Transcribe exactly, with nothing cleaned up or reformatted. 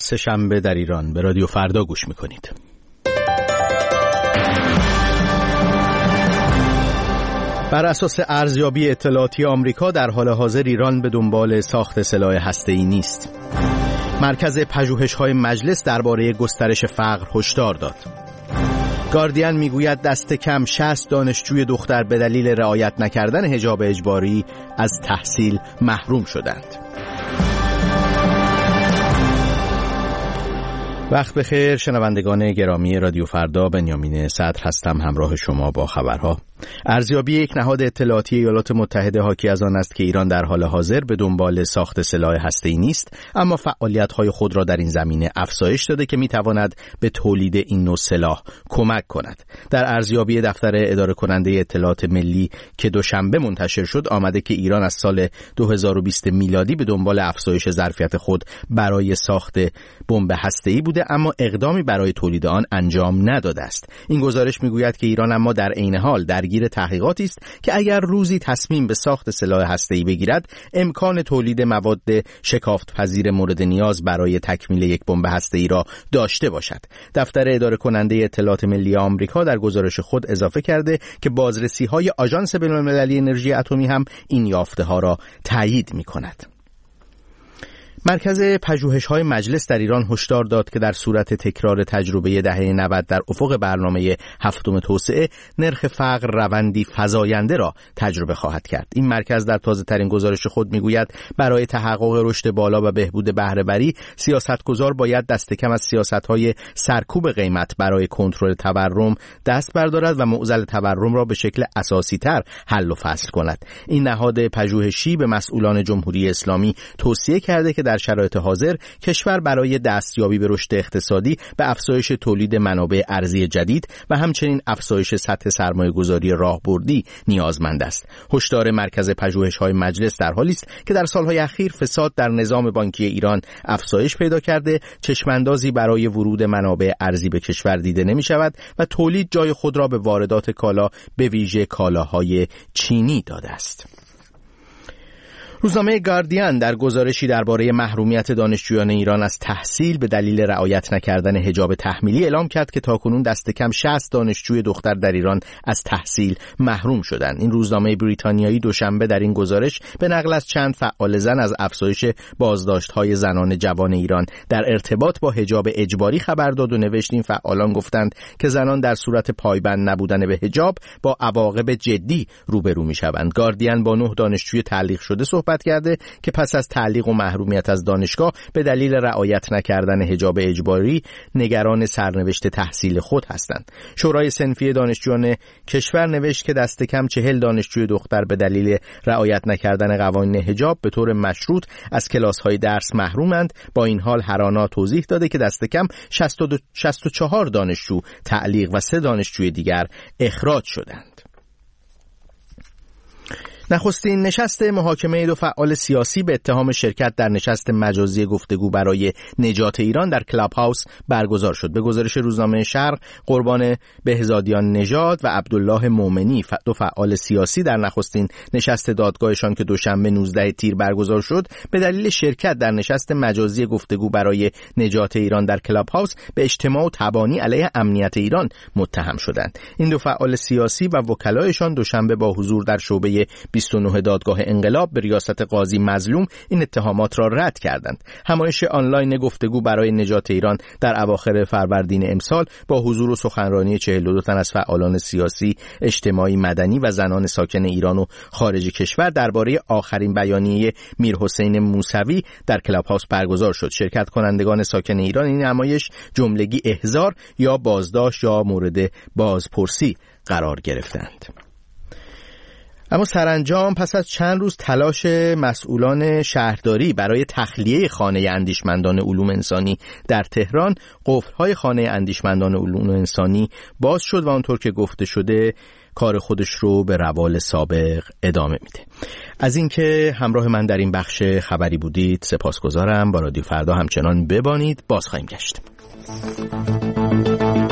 سه‌شنبه در ایران به رادیو فردا گوش میکنید. بر اساس ارزیابی اطلاعاتی آمریکا در حال حاضر ایران به دنبال ساخت سلاح هسته‌ای نیست. مرکز پژوهش‌های مجلس درباره گسترش فقر هشدار داد. گاردین میگوید دست کم شصت دانشجوی دختر به دلیل رعایت نکردن حجاب اجباری از تحصیل محروم شدند. وقت بخیر شنوندگان گرامی رادیو فردا، بنیامین صدر هستم همراه شما با خبرها. ارزیابی یک نهاد اطلاعاتی ایالات متحده حاکی از آن است که ایران در حال حاضر به دنبال ساخت سلاح هسته‌ای نیست، اما فعالیت‌های خود را در این زمینه افزایش داده که می‌تواند به تولید این نوع سلاح کمک کند. در ارزیابی دفتر اداره کننده اطلاعات ملی که دوشنبه منتشر شد آمده که ایران از سال دو هزار و بیست میلادی به دنبال افزایش ظرفیت خود برای ساخت بمب هسته‌ای بوده، اما اقدامی برای تولید آن انجام نداده است. این گزارش می‌گوید که ایران اما در عین حال درگیر تحقیقاتی است که اگر روزی تصمیم به ساخت سلاح هسته‌ای بگیرد، امکان تولید مواد شکافت‌پذیر مورد نیاز برای تکمیل یک بمب هسته‌ای را داشته باشد. دفتر اداره کننده اطلاعات ملی آمریکا در گزارش خود اضافه کرده که بازرسی‌های آژانس بین‌المللی انرژی اتمی هم این یافته‌ها را تایید می‌کند. مرکز پژوهش‌های مجلس در ایران هشدار داد که در صورت تکرار تجربه دهه نود در افق برنامه هفتم توسعه، نرخ فقر روندی فزاینده را تجربه خواهد کرد. این مرکز در تازه‌ترین گزارش خود می‌گوید برای تحقق رشد بالا و بهبود بهره‌وری، سیاستگزار باید دست کم از سیاست‌های سرکوب قیمت برای کنترل تورم دست بردارد و معضل تورم را به شکل اساسی‌تر حل و فصل کند. این نهاد پژوهشی به مسئولان جمهوری اسلامی توصیه کرده که در شرایط حاضر کشور برای دستیابی به رشد اقتصادی به افزایش تولید منابع ارزی جدید و همچنین افزایش سطح سرمایه‌گذاری راهبردی نیازمند است. هشدار مرکز پژوهش‌های مجلس در حالی است که در سال‌های اخیر فساد در نظام بانکی ایران افزایش پیدا کرده، چشماندازی برای ورود منابع ارزی به کشور دیده نمی‌شود و تولید جای خود را به واردات کالا به ویژه کالاهای چینی داده است. روزنامه گاردین در گزارشی درباره محرومیت دانشجویان ایران از تحصیل به دلیل رعایت نکردن حجاب تحمیلی اعلام کرد که تاکنون دست کم شصت دانشجوی دختر در ایران از تحصیل محروم شدند. این روزنامه بریتانیایی دوشنبه در این گزارش به نقل از چند فعال زن از افزایش بازداشت‌های زنان جوان ایران در ارتباط با حجاب اجباری خبر داد و نوشت این فعالان گفتند که زنان در صورت پایبند نبودن به حجاب با عواقب جدی روبرو می‌شوند. گاردین با نه دانشجوی تعلیق شده صحبت کرده که پس از تعلیق و محرومیت از دانشگاه به دلیل رعایت نکردن حجاب اجباری نگران سرنوشت تحصیل خود هستند. شورای صنفی دانشجویان کشور نوشت که دست کم چهل دانشجوی دختر به دلیل رعایت نکردن قوانین حجاب به طور مشروط از کلاس‌های درس محرومند. با این حال هرانا توضیح داده که دست کم شصت و چهار دانشجو تعلیق و سه دانشجوی دیگر اخراج شدند. نخستین نشست محاکمه دو فعال سیاسی به اتهام شرکت در نشست مجازی گفتگو برای نجات ایران در کلاب هاوس برگزار شد. به گزارش روزنامه شرق، قربان بهزادیان نژاد و عبدالله مومنی دو فعال سیاسی در نخستین نشست دادگاهشان که دوشنبه نوزدهم تیر برگزار شد به دلیل شرکت در نشست مجازی گفتگو برای نجات ایران در کلاب هاوس به اجتماع و تبانی علیه امنیت ایران متهم شدند. این دو فعال سیاسی و وکلایشان دوشنبه با حضور در شعبه بیست و نه دادگاه انقلاب به ریاست قاضی مظلوم این اتهامات را رد کردند. همایش آنلاین گفتگو برای نجات ایران در اواخر فروردین امسال با حضور و سخنرانی چهل و دو تن از فعالان سیاسی، اجتماعی، مدنی و زنان ساکن ایران و خارج کشور درباره آخرین بیانیه میرحسین موسوی در کلاب هاوس برگزار شد. شرکت کنندگان ساکن ایران این نمایش جملگی احضار یا بازداشت یا مورد بازپرسی قرار گرفتند. اما سرانجام پس از چند روز تلاش مسئولان شهرداری برای تخلیه خانه اندیشمندان علوم انسانی در تهران، قفل‌های خانه اندیشمندان علوم انسانی باز شد و آنطور که گفته شده کار خودش رو به روال سابق ادامه میده. از اینکه همراه من در این بخش خبری بودید سپاسگزارم. با رادیو فردا همچنان ببانید. باز خواهیم گشت.